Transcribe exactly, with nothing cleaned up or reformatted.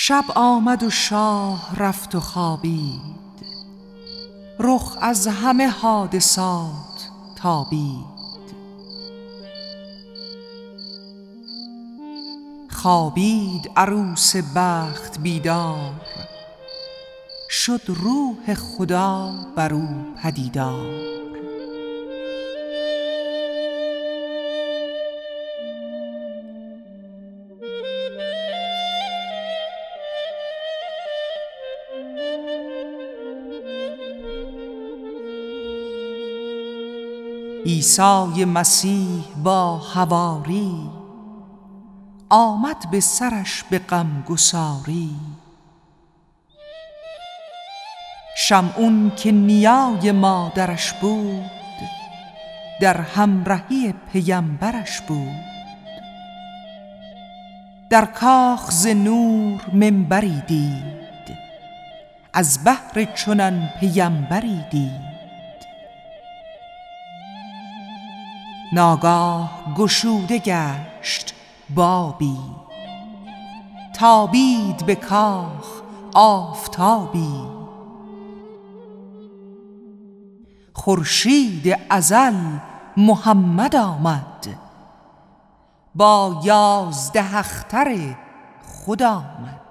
شب آمد و شاه رفت و خوابید، رخ از همه حادثات تابید. خوابید عروس بخت بیدار، شد روح خدا بر او پدیدار. عیسی مسیح با حواری، آمد به سرش به غمگساری. شمعون که نیای مادرش بود، در همرهی پیمبرش بود. در کاخ ز نور منبری دید، از بهر چنان پیمبری دید. ناگاه گشوده گشت بابی، تابید به کاخ آفتابی. خورشید ازل محمد آمد، با یازده اختر خود آمد.